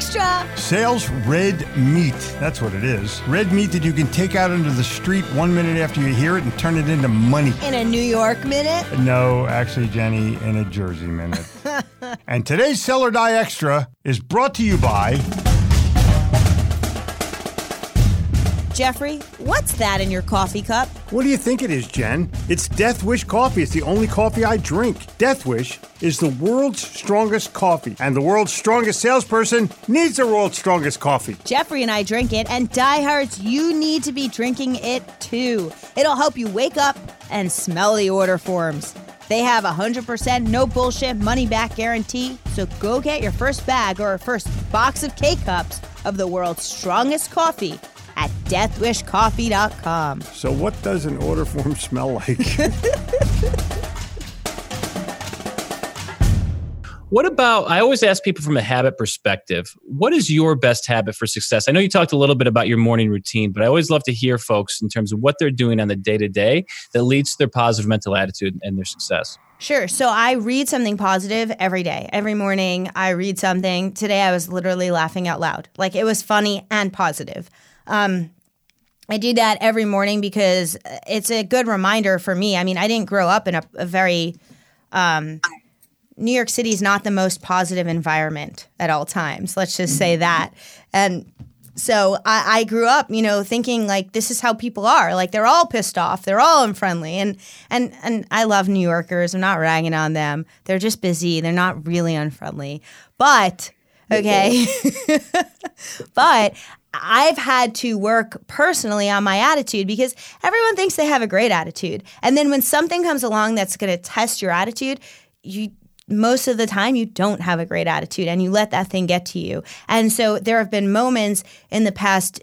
Extra! Sales red meat. That's what it is. Red meat that you can take out into the street 1 minute after you hear it and turn it into money. In a New York minute? No, actually, Jenny, in a Jersey minute. And today's Sell or Die Extra is brought to you by... Jeffrey, what's that in your coffee cup? What do you think it is, Jen? It's Death Wish coffee. It's the only coffee I drink. Death Wish is the world's strongest coffee, and the world's strongest salesperson needs the world's strongest coffee. Jeffrey and I drink it, and diehards, you need to be drinking it too. It'll help you wake up and smell the order forms. They have 100% no bullshit money back guarantee, so go get your first bag or first box of K-Cups of the world's strongest coffee at deathwishcoffee.com. So what does an order form smell like? What about, I always ask people from a habit perspective, what is your best habit for success? I know you talked a little bit about your morning routine, but I always love to hear folks in terms of what they're doing on the day-to-day that leads to their positive mental attitude and their success. Sure. So I read something positive every day. Every morning I read something. Today I was literally laughing out loud. Like it was funny and positive. I do that every morning because it's a good reminder for me. I mean, I didn't grow up in a very New York City is not the most positive environment at all times. Let's just say that. And so I grew up, thinking like this is how people are. Like they're all pissed off. They're all unfriendly. And I love New Yorkers. I'm not ragging on them. They're just busy. They're not really unfriendly. But, okay. But I've had to work personally on my attitude because everyone thinks they have a great attitude. And then when something comes along that's going to test your attitude, most of the time you don't have a great attitude and you let that thing get to you. And so there have been moments in the past,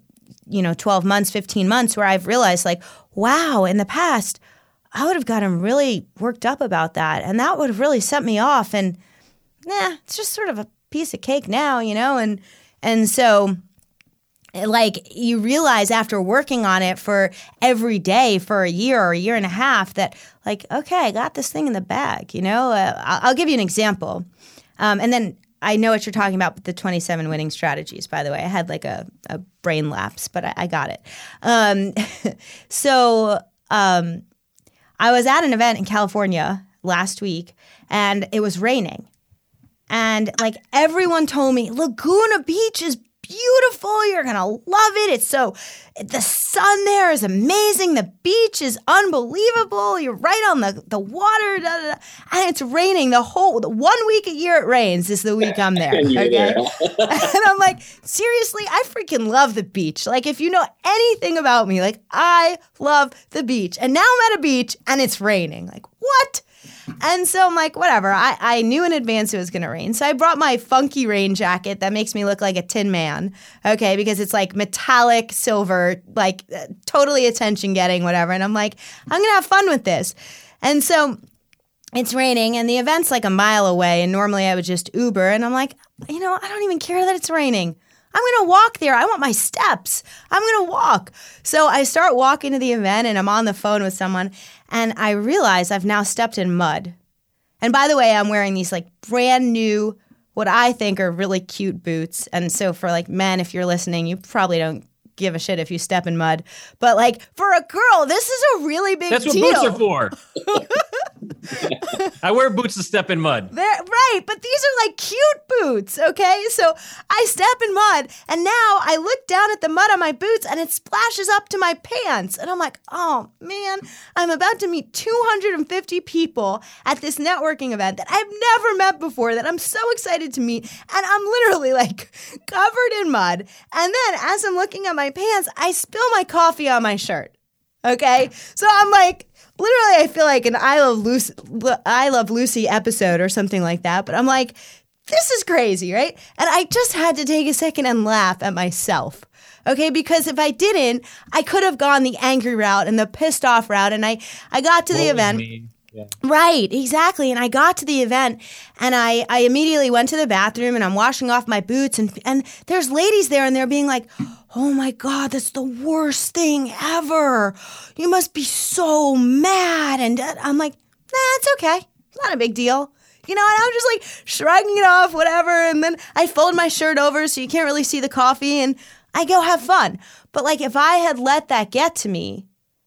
12 months, 15 months where I've realized like, wow, in the past, I would have gotten really worked up about that. And that would have really set me off. And it's just sort of a piece of cake now, and so like you realize after working on it for every day for a year or a year and a half that like, okay, I got this thing in the bag, I'll give you an example. And then I know what you're talking about with the 27 winning strategies, by the way. I had like a brain lapse, but I got it. So I was at an event in California last week and it was raining. And like everyone told me, Laguna Beach is beautiful. You're going to love it. The sun there is amazing. The beach is unbelievable. You're right on the water. Da, da, da. And it's raining the 1 week a year it rains is the week I'm there. Okay. And I'm like, seriously, I freaking love the beach. Like if you know anything about me, like I love the beach. And now I'm at a beach and it's raining. Like what? And so I'm like, whatever. I knew in advance it was going to rain. So I brought my funky rain jacket that makes me look like a Tin Man, okay, because it's like metallic silver, like totally attention-getting, whatever. And I'm like, I'm going to have fun with this. And so it's raining, and the event's like a mile away, and normally I would just Uber. And I'm like, I don't even care that it's raining. I'm going to walk there. I want my steps. I'm going to walk. So I start walking to the event and I'm on the phone with someone and I realize I've now stepped in mud. And by the way, I'm wearing these like brand new, what I think are really cute boots. And so for like men, if you're listening, you probably don't give a shit if you step in mud. But like for a girl, this is a really big deal. That's what boots are for. I wear boots to step in mud. Right, but these are like cute boots, okay? So I step in mud, and now I look down at the mud on my boots, and it splashes up to my pants. And I'm like, oh, man, I'm about to meet 250 people at this networking event that I've never met before, that I'm so excited to meet, and I'm literally like covered in mud. And then as I'm looking at my pants, I spill my coffee on my shirt, okay? So I'm like, literally, I feel like an I Love Lucy episode or something like that. But I'm like, this is crazy, right? And I just had to take a second and laugh at myself, okay? Because if I didn't, I could have gone the angry route and the pissed off route. And I got to the event. Yeah. Right, exactly. And I got to the event and I immediately went to the bathroom and I'm washing off my boots and there's ladies there and they're being like, oh my God, that's the worst thing ever. You must be so mad. And I'm like, nah, it's okay. It's not a big deal. You know, and I'm just like shrugging it off, whatever. And then I fold my shirt over so you can't really see the coffee and I go have fun. But like if I had let that get to me,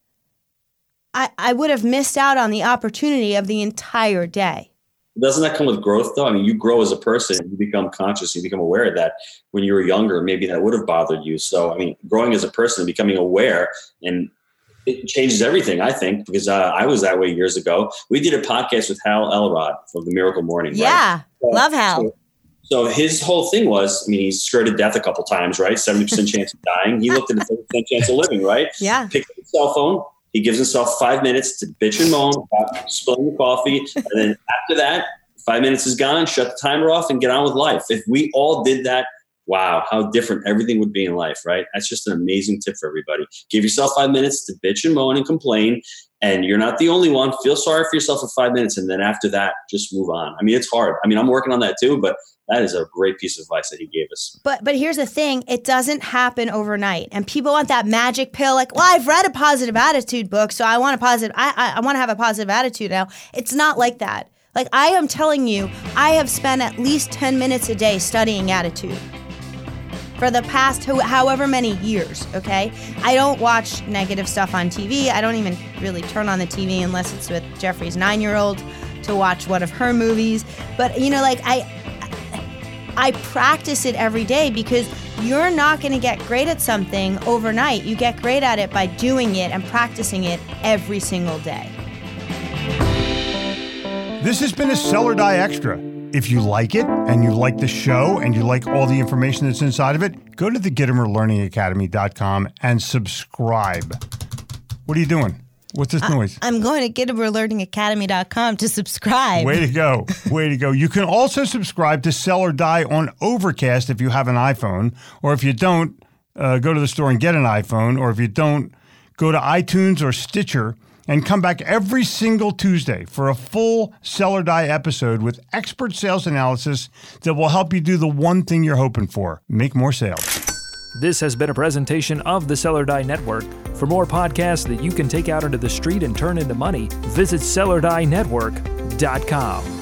I would have missed out on the opportunity of the entire day. Doesn't that come with growth, though? I mean, you grow as a person, you become conscious, you become aware of that. When you were younger, maybe that would have bothered you. So, I mean, growing as a person, becoming aware, and it changes everything, I think, because I was that way years ago. We did a podcast with Hal Elrod from The Miracle Morning. Yeah, right? love Hal. So his whole thing was, I mean, he's skirted death a couple times, right? 70% chance of dying. He looked at the 30% chance of living, right? Yeah. Picked up his cell phone. He gives himself 5 minutes to bitch and moan about spilling the coffee. And then after that, 5 minutes is gone, shut the timer off and get on with life. If we all did that, wow, how different everything would be in life, right? That's just an amazing tip for everybody. Give yourself 5 minutes to bitch and moan and complain. And you're not the only one. Feel sorry for yourself for 5 minutes. And then after that, just move on. I mean, it's hard. I mean, I'm working on that too, but that is a great piece of advice that he gave us. But here's the thing. It doesn't happen overnight. And people want that magic pill. Like, well, I've read a positive attitude book, so I want I want to have a positive attitude now. It's not like that. Like, I am telling you, I have spent at least 10 minutes a day studying attitude for the past however many years, okay? I don't watch negative stuff on TV. I don't even really turn on the TV unless it's with Jeffrey's 9-year-old to watch one of her movies. But, you know, like, I practice it every day because you're not going to get great at something overnight. You get great at it by doing it and practicing it every single day. This has been a Sell or Die Extra. If you like it and you like the show and you like all the information that's inside of it, go to the GittimerLearningAcademy.com and subscribe. What are you doing? What's this noise? I'm going to GittimerLearningAcademy.com to subscribe. Way to go. Way to go. You can also subscribe to Sell or Die on Overcast if you have an iPhone, or if you don't, go to the store and get an iPhone, or if you don't, go to iTunes or Stitcher and come back every single Tuesday for a full Sell or Die episode with expert sales analysis that will help you do the one thing you're hoping for, make more sales. This has been a presentation of the Sell or Die Network. For more podcasts that you can take out into the street and turn into money, visit SellOrDieNetwork.com.